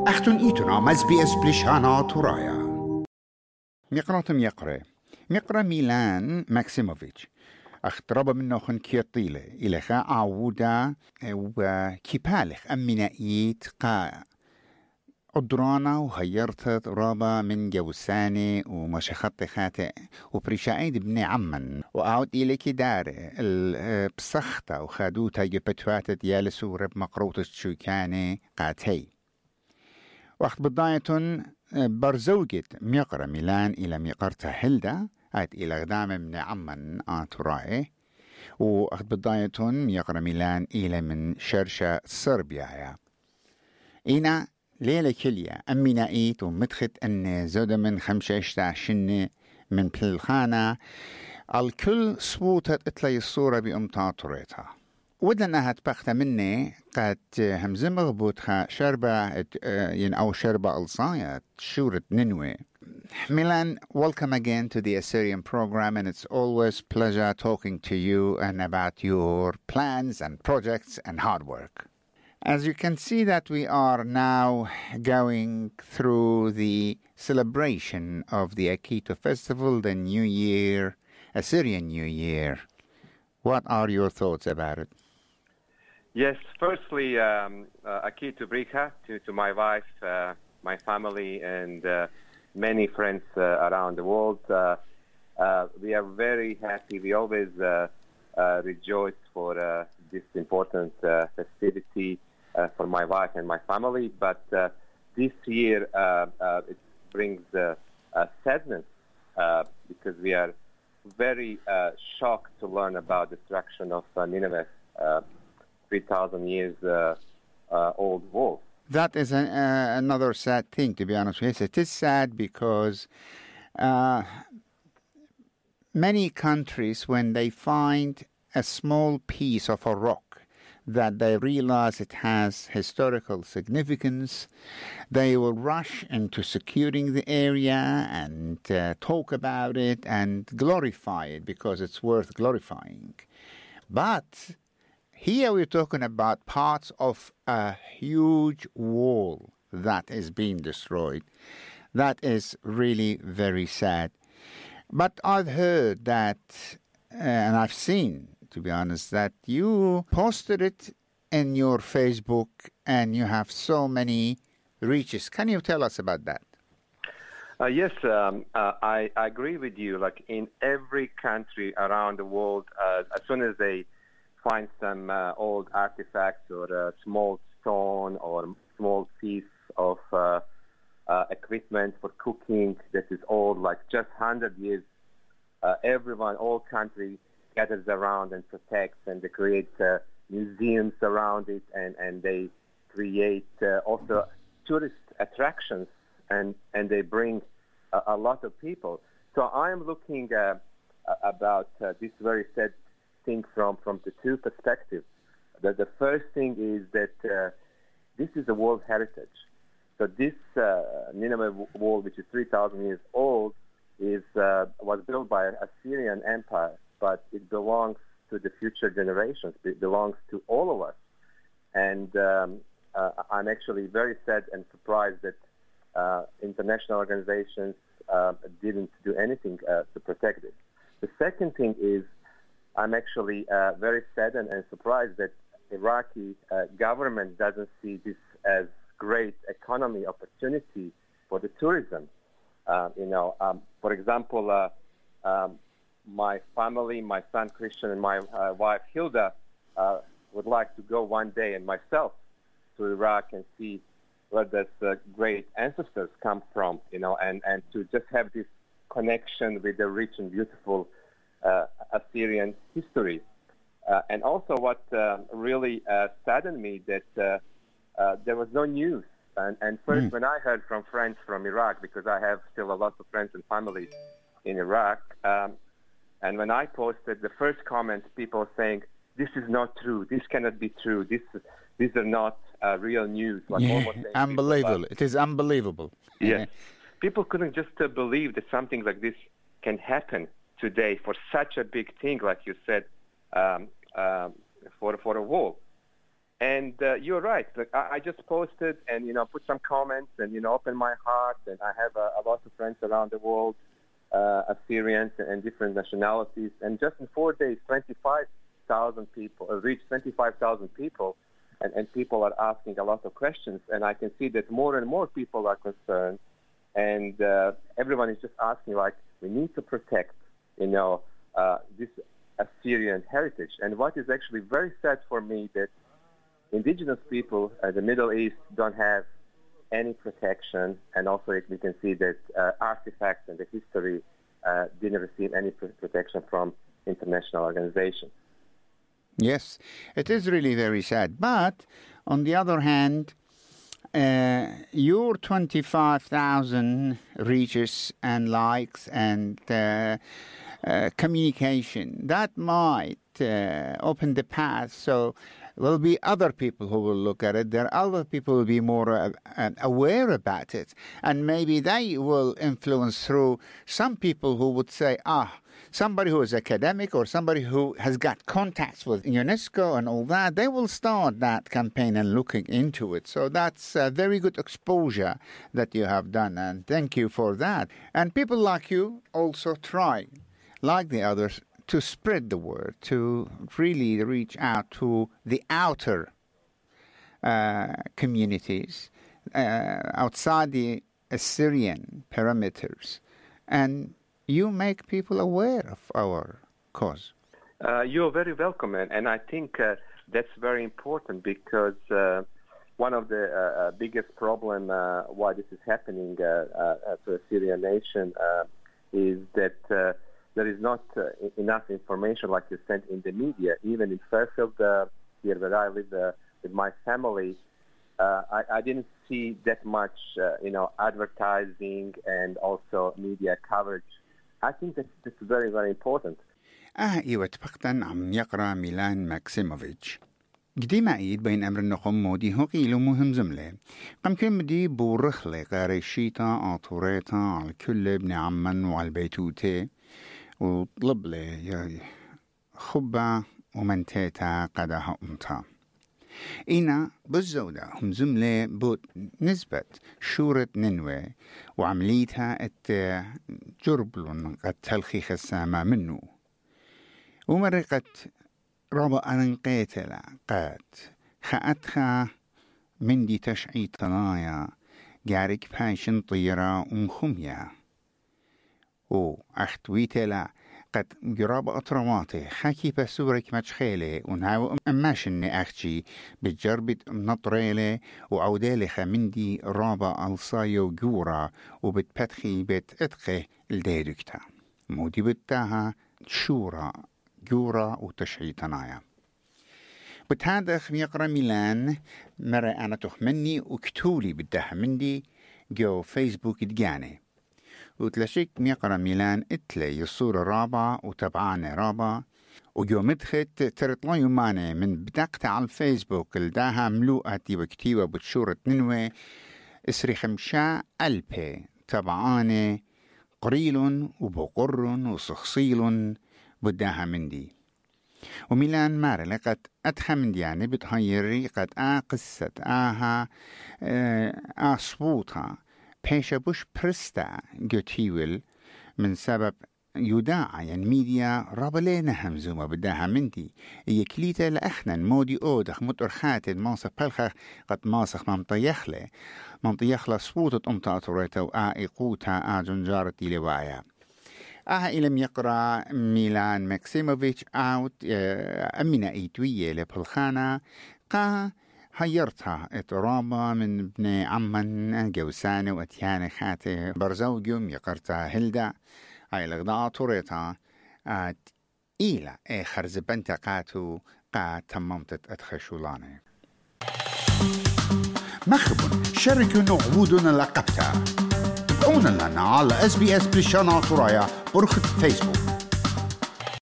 أختن إيتنا مزبي بلشانا ترايا ميقراتم يقرأ ميقرأ ميلان ماكسيموفيتش اخترب منه خن كيطيلة إلى خا عودة وكيبالخ أمينائيت قا أدرانا وخيرت رابا من جوساني ومشخط خاتئ وبريشايد بني عمن وأعود إليكي دار بسخطة وخادوتا جبتواتت يالسو رب مقروطة شوكاني قاتي وقت بداية برزوجة ميقرة ميلان إلى ميقرتها هلدا عاد إلى غدام من عمن آتوراي وقت بداية ميقرة ميلان إلى من شرشة صربيا إنا ليلة كليا أمينا إيت ومدخت أن زود من 15 من بلخانة الكل صوتت اتلي الصورة بأمتاطرتها ودنا هتبخت مني قد همزم غبوتها شربة أو شربة ألصاية شورة ننوي Milan, welcome again to the Assyrian program, and it's always pleasure talking to you and about your plans and projects and hard work. As you can see that we are now going through the celebration of the Akito festival, the New Year, Assyrian New Year. What are your thoughts about it? Yes, firstly, Akito Brika to my wife, my family, and many friends around the world. We are very happy. We always rejoice for this important festivity for my wife and my family. But this year it brings sadness because we are very shocked to learn about the destruction of Nineveh, 3,000 years old wall. That is another sad thing, to be honest with you. It is sad because many countries, when they find a small piece of a rock that they realize it has historical significance, they will rush into securing the area and talk about it and glorify it because it's worth glorifying. But here we're talking about parts of a huge wall that is being destroyed. That is really very sad. But I've heard that, and I've seen, to be honest, that you posted it in your Facebook and you have so many reaches. Can you tell us about that? Yes, I agree with you. Like in every country around the world, as soon as they find some old artifacts or a small stone or small piece of equipment for cooking that is old, like just 100 years, everyone, all countries gathers around and protects, and they create museums around it, and they create also tourist attractions, and they bring a lot of people. So I'm looking about this very sad thing from the two perspectives. The first thing is that this is a World Heritage. So this Nineveh wall, which is 3,000 years old, was built by Assyrian Empire, but it belongs to the future generations. It belongs to all of us. And I'm actually very sad and surprised that international organizations didn't do anything to protect it. The second thing is I'm actually very saddened and surprised that Iraqi government doesn't see this as great economy opportunity for the tourism. For example, my family, my son Christian and my wife Hilda would like to go one day, and myself, to Iraq and see where those great ancestors come from, and to just have this connection with the rich and beautiful Assyrian history. And also what really saddened me that there was no news. And first, when I heard from friends from Iraq, because I have still a lot of friends and family in Iraq, and when I posted the first comments, people saying, this is not true, this cannot be true, these are not real news. Like unbelievable. It is unbelievable. Yes. People couldn't just believe that something like this can happen today for such a big thing, like you said, for a wall. And you're right. Like, I just posted and, put some comments and, open my heart. And I have a lot of friends around the world, Assyrians and different nationalities. And just in 4 days, 25,000 people, reached 25,000 people. And people are asking a lot of questions. And I can see that more and more people are concerned. And everyone is just asking, like, we need to protect, this Assyrian heritage. And what is actually very sad for me that indigenous people in the Middle East don't have any protection. And also we can see that artifacts and the history didn't receive any protection from international organizations. Yes, it is really very sad. But on the other hand, your 25,000 reaches and likes and communication, that might open the path. So there will be other people who will look at it. There are other people who will be more aware about it. And maybe they will influence through some people who would say, somebody who is academic or somebody who has got contacts with UNESCO and all that, they will start that campaign and looking into it. So that's a very good exposure that you have done, and thank you for that. And people like you also try, like the others, to spread the word, to really reach out to the outer communities outside the Assyrian perimeters. And you make people aware of our cause. You're very welcome, and I think that's very important because one of the biggest problem why this is happening to the Syrian nation is that there is not enough information, like you said, in the media. Even in Fairfield, here where I live with my family, I didn't see that much, advertising and also media coverage. I think that's very, very important. إيوة تبقتن عم يقرأ ميلان ماكسيموفيتش. قديم عيد بين أمر النقم مودي هو قيلو مهم زملة. قم كل مدي بورخلي قاري الشيطة آطوريتا على كل ابن عمن وعلى البيتوتي وطلب لي خبة ومنتيتا قدها أمتا. إنا بالزودة هم زملة بود نسبة شورة نينوى وعمليتها جربلون قد تلخيخ السامة منه ومرقة ربا أنقيتلا قد خأتخا من دي تشعي طلايا جارك باشن طيرا ومخميا وأختويتلا قد جراب أطرواتي خاكي بسورك مجخيلي ونهاو أماشني أختي بتجربة نطريلي وعودالي خمندي رابا ألصايو جورا وبتبتخي بتأتقي الديركتا مودي بتاها شورا جورا وتشعي تنايا بتهادخ يقرأ ميلان مرة أنا تخمني وكتولي بدها مندي جو فيسبوك دجاني وتلاشيك ميقرا ميلان اتلي الصورة رابعة وتبعاني رابعة وجو مدخت ترطلا يوماني من بدقت على الفيسبوك الداها ملوءة وكتيوة بتشورة ننوي اسري خمشا ألبي تبعاني قريل وبقر وصخصيل بداها مندي وميلان ماري لقد أدخى من دياني بتهيري قد قصة صوتها بيشا بوش برستا جوتيول من سبب يداعا ميديا رابلينا همزوما بداها مندي يكليتا لأخنا مودي أودخ مترخات ماسخ بلخخ قد ماسخ ممطيخلا صوتة أمتاطوريتا وآئقوتا جنجارتي لوايا إلم يقرأ ميلان ماكسيموفيتش أوت أمينا إيتوية لبلخانا هيرتها اترابا من ابن عمان جوساني واتياني خاتي برزوجيوم يقرتا هلدا هاي لغضاء طوريتا إيلا خرز بنتقاتو تممتت أدخشولاني مخبن شاركوا نعبودنا لقبتا تابعونا لنا على SBS بلشانا طرايا برخة فيسبوك